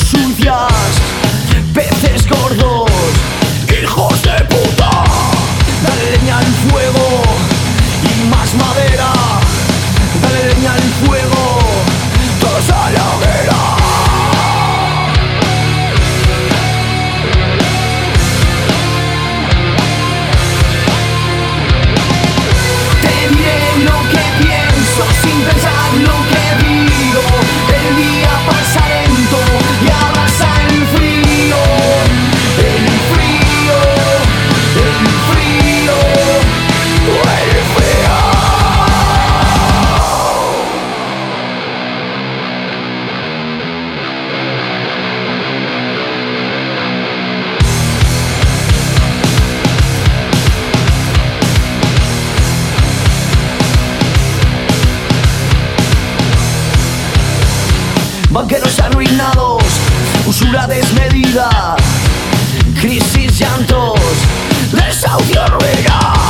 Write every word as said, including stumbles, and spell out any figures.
manos sucias, peces gordos, hijos de puta. Dale leña al fuego y más madera. Dale leña al fuego, todos a la hoguera. Te diré lo que pienso sin pensar lo que digo. El día pasa lento y abraza el frío. El frío, el frío, el frío. Banqueros arruinados, usura desmedida, crisis, llantos, desahucio, ruina.